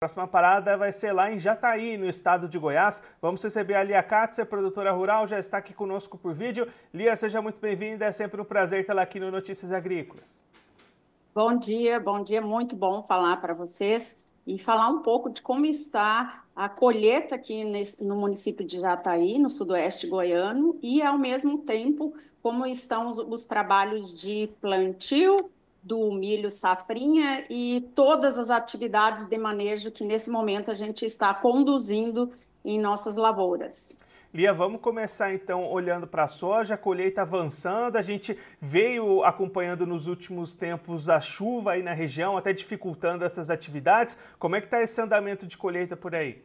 Próxima parada vai ser lá em Jataí, no estado de Goiás. Vamos receber a Lia Katzer, produtora rural, já está aqui conosco por vídeo. Lia, seja muito bem-vinda, é sempre um prazer tê-la aqui no Notícias Agrícolas. Bom dia, muito bom falar para vocês e falar um pouco de como está a colheita aqui no município de Jataí, no sudoeste goiano, e ao mesmo tempo como estão os trabalhos de plantio do milho safrinha e todas as atividades de manejo que nesse momento a gente está conduzindo em nossas lavouras. Lia, vamos começar então olhando para a soja, a colheita avançando, a gente veio acompanhando nos últimos tempos a chuva aí na região, até dificultando essas atividades. Como é que está esse andamento de colheita por aí?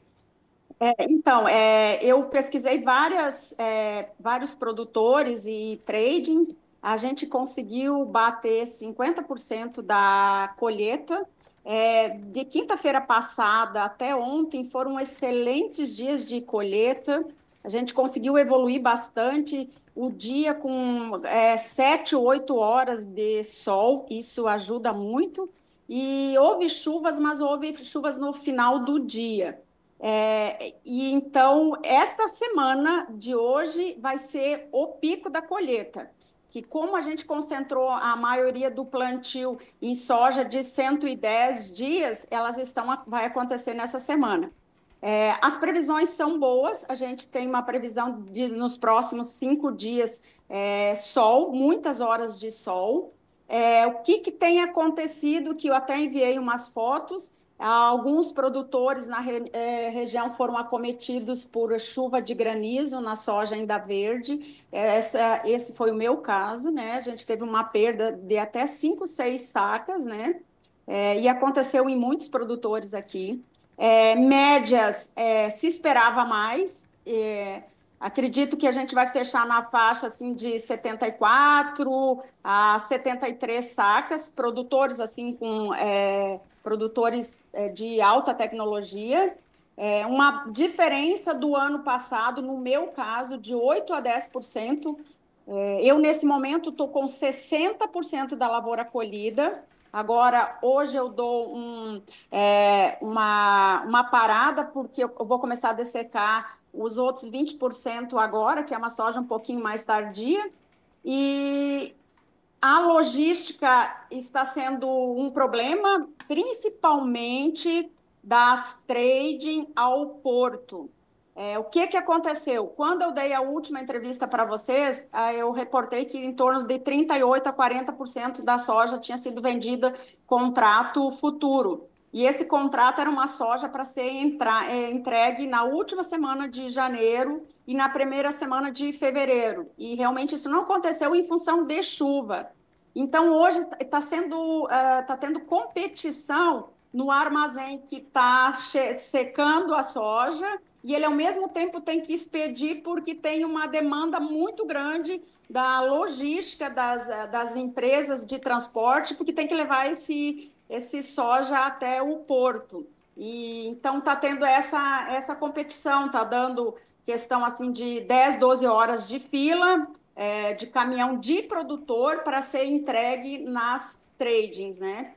Eu pesquisei vários produtores e tradings. A gente conseguiu bater 50% da colheita. De quinta-feira passada até ontem foram excelentes dias de colheita. A gente conseguiu evoluir bastante. O dia com 7, 8 horas de sol, isso ajuda muito. E houve chuvas, mas houve chuvas no final do dia. E então, esta semana de hoje vai ser o pico da colheita, que como a gente concentrou a maioria do plantio em soja de 110 dias, vai acontecer nessa semana. As previsões são boas, a gente tem uma previsão de nos próximos 5 dias sol, muitas horas de sol. O que tem acontecido, que eu até enviei umas fotos, alguns produtores na região foram acometidos por chuva de granizo na soja ainda verde. Esse foi o meu caso, né? A gente teve uma perda de até 5, 6 sacas, né? E aconteceu em muitos produtores aqui. Médias, se esperava mais. Acredito que a gente vai fechar na faixa assim de 74 a 73 sacas, produtores assim com produtores de alta tecnologia. Uma diferença do ano passado, no meu caso, de 8 a 10%. Eu, nesse momento, estou com 60% da lavoura colhida. Agora, hoje eu dou uma parada, porque eu vou começar a dessecar os outros 20% agora, que é uma soja um pouquinho mais tardia. E a logística está sendo um problema, principalmente das trading ao porto. O que aconteceu? Quando eu dei a última entrevista para vocês, eu reportei que em torno de 38 a 40% da soja tinha sido vendida contrato futuro. E esse contrato era uma soja para ser entregue na última semana de janeiro e na primeira semana de fevereiro. E realmente isso não aconteceu em função de chuva. Então, hoje tá tendo competição no armazém que está secando a soja e ele, ao mesmo tempo, tem que expedir porque tem uma demanda muito grande da logística das empresas de transporte, porque tem que levar esse soja até o porto. E então está tendo essa competição, está dando questão assim de 10, 12 horas de fila, de caminhão de produtor para ser entregue nas tradings, né?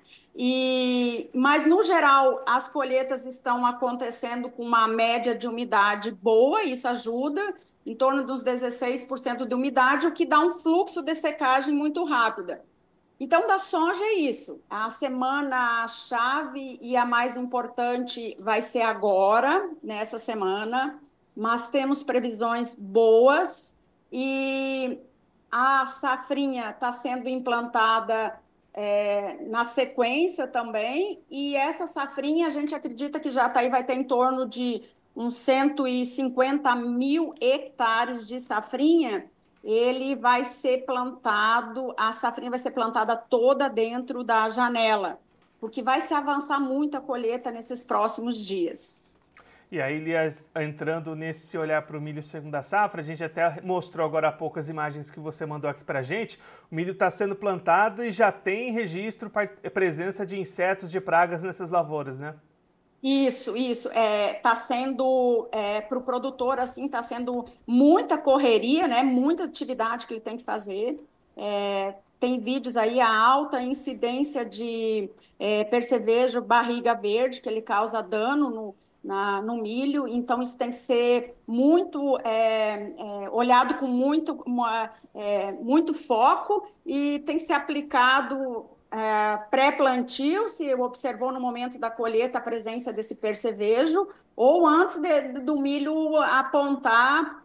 Mas, no geral, as colheitas estão acontecendo com uma média de umidade boa, isso ajuda, em torno dos 16% de umidade, o que dá um fluxo de secagem muito rápida. Então, da soja é isso. A semana-chave e a mais importante vai ser agora, nessa semana, mas temos previsões boas e a safrinha está sendo implantada na sequência também, e essa safrinha a gente acredita que já tá aí, vai ter em torno de uns 150 mil hectares de safrinha. Ele vai ser plantado, a safrinha vai ser plantada toda dentro da janela, porque vai se avançar muito a colheita nesses próximos dias. E aí, Elias, entrando nesse olhar para o milho segunda safra, a gente até mostrou agora há pouco as imagens que você mandou aqui para a gente. O milho está sendo plantado e já tem registro para presença de insetos, de pragas nessas lavouras, né? Isso, tá sendo para o produtor assim, tá sendo muita correria, né? Muita atividade que ele tem que fazer. tem vídeos aí, a alta incidência de percevejo barriga verde, que ele causa dano no milho, então isso tem que ser muito olhado com muito foco e tem que ser aplicado pré-plantio, se observou no momento da colheita a presença desse percevejo, ou antes do milho apontar,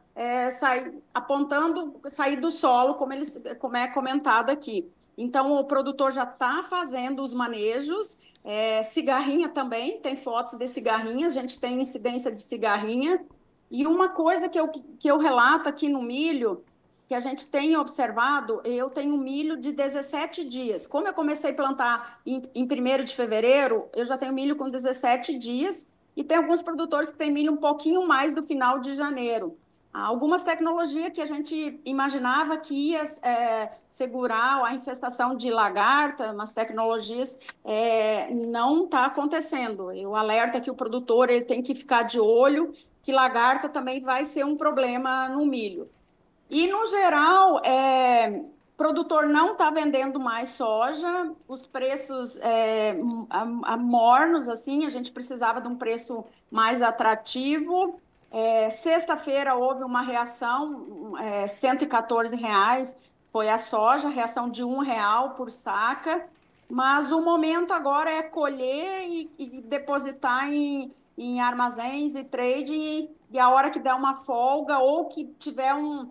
sair do solo, como é comentado aqui. Então, o produtor já está fazendo os manejos, cigarrinha também, tem fotos de cigarrinha, a gente tem incidência de cigarrinha, e uma coisa que eu relato aqui no milho, que a gente tem observado, eu tenho milho de 17 dias. Como eu comecei a plantar em 1º de fevereiro, eu já tenho milho com 17 dias, e tem alguns produtores que têm milho um pouquinho mais do final de janeiro. Algumas tecnologias que a gente imaginava que ia segurar a infestação de lagarta, mas tecnologias não está acontecendo. Eu alerto que o produtor ele tem que ficar de olho que lagarta também vai ser um problema no milho. E, no geral, o produtor não está vendendo mais soja, os preços mornos, assim, a gente precisava de um preço mais atrativo. Sexta-feira houve uma reação, R$ 114 foi a soja, reação de R$ 1 por saca, mas o momento agora é colher e depositar em armazéns e trade, e a hora que der uma folga ou que tiver um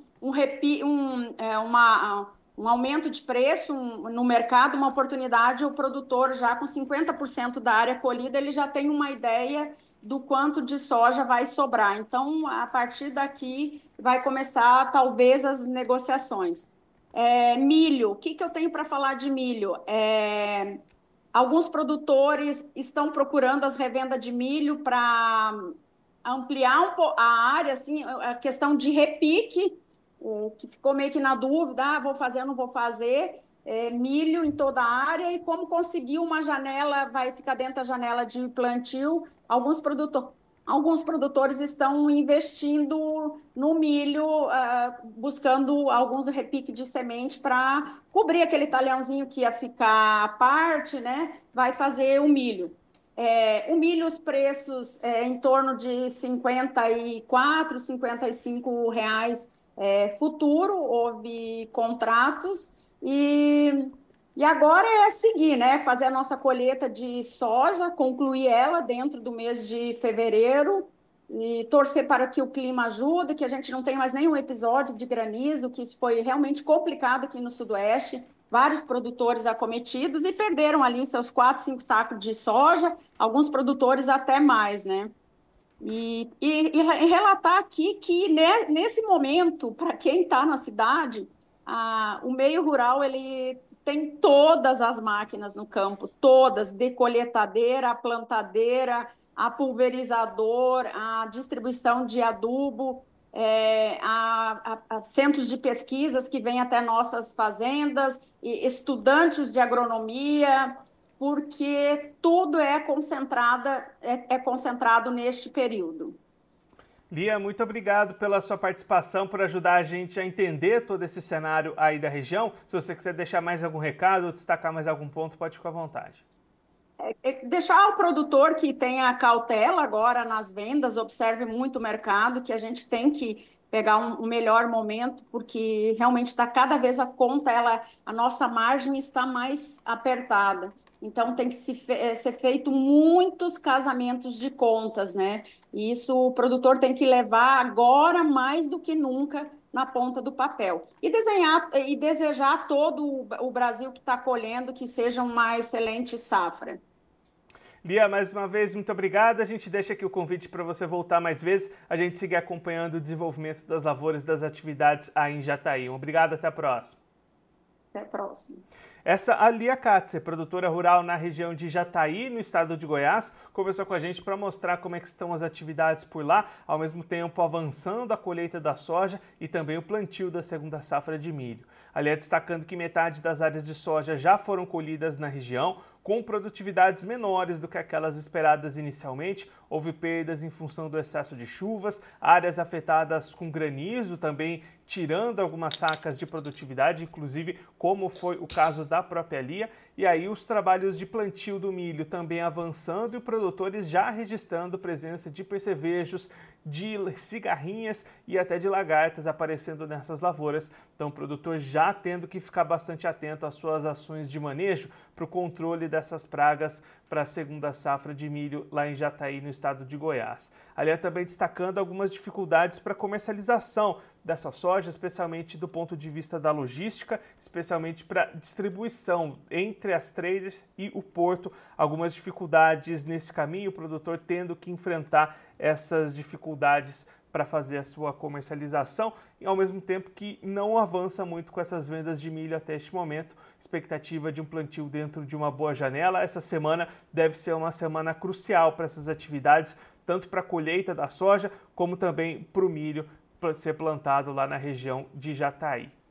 aumento de preço no mercado, uma oportunidade, o produtor já com 50% da área colhida, ele já tem uma ideia do quanto de soja vai sobrar. Então, a partir daqui, vai começar, talvez, as negociações. Milho, o que eu tenho para falar de milho? Alguns produtores estão procurando as revendas de milho para ampliar a área, assim, a questão de repique, que ficou meio que na dúvida, vou fazer ou não vou fazer, milho em toda a área, e como conseguir uma janela, vai ficar dentro da janela de plantio, alguns produtores estão investindo no milho, buscando alguns repiques de semente para cobrir aquele talhãozinho que ia ficar à parte, né? Vai fazer o milho. O milho, os preços em torno de 54, R$ 55 futuro, houve contratos, e agora é seguir, né? Fazer a nossa colheita de soja, concluir ela dentro do mês de fevereiro e torcer para que o clima ajude, que a gente não tenha mais nenhum episódio de granizo, que isso foi realmente complicado aqui no Sudoeste. Vários produtores acometidos e perderam ali seus 4, 5 sacos de soja, alguns produtores até mais, né? E relatar aqui que nesse momento, para quem está na cidade, o meio rural ele tem todas as máquinas no campo, todas, de colheitadeira, a plantadeira, a pulverizador, a distribuição de adubo, a centros de pesquisas que vêm até nossas fazendas, e estudantes de agronomia, porque tudo é concentrado neste período. Lia, muito obrigado pela sua participação, por ajudar a gente a entender todo esse cenário aí da região. Se você quiser deixar mais algum recado ou destacar mais algum ponto, pode ficar à vontade. Deixar o produtor que tenha cautela agora nas vendas, observe muito o mercado, que a gente tem que pegar um melhor momento, porque realmente está cada vez a conta, a nossa margem está mais apertada. Então, tem que ser feito muitos casamentos de contas, né? E isso o produtor tem que levar agora mais do que nunca na ponta do papel. E desejar a todo o Brasil que está colhendo que seja uma excelente safra. Lia, mais uma vez, muito obrigado. A gente deixa aqui o convite para você voltar mais vezes, a gente seguir acompanhando o desenvolvimento das lavouras e das atividades aí em Jataí. Obrigado, até a próxima. Até a próxima. Essa a Lia Katzer, produtora rural na região de Jataí, no estado de Goiás, conversou com a gente para mostrar como é que estão as atividades por lá, ao mesmo tempo avançando a colheita da soja e também o plantio da segunda safra de milho. A Lia destacando que metade das áreas de soja já foram colhidas na região, com produtividades menores do que aquelas esperadas inicialmente, houve perdas em função do excesso de chuvas, áreas afetadas com granizo também, tirando algumas sacas de produtividade, inclusive como foi o caso da própria Lia, e aí os trabalhos de plantio do milho também avançando e produtores já registrando presença de percevejos, de cigarrinhas e até de lagartas aparecendo nessas lavouras. Então o produtor já tendo que ficar bastante atento às suas ações de manejo para o controle dessas pragas para a segunda safra de milho lá em Jataí, no estado de Goiás. A Lia também destacando algumas dificuldades para a comercialização dessa soja, especialmente do ponto de vista da logística, especialmente para distribuição entre as traders e o porto. Algumas dificuldades nesse caminho, o produtor tendo que enfrentar essas dificuldades para fazer a sua comercialização e ao mesmo tempo que não avança muito com essas vendas de milho até este momento. Expectativa de um plantio dentro de uma boa janela. Essa semana deve ser uma semana crucial para essas atividades, tanto para a colheita da soja como também para o milho ser plantado lá na região de Jataí.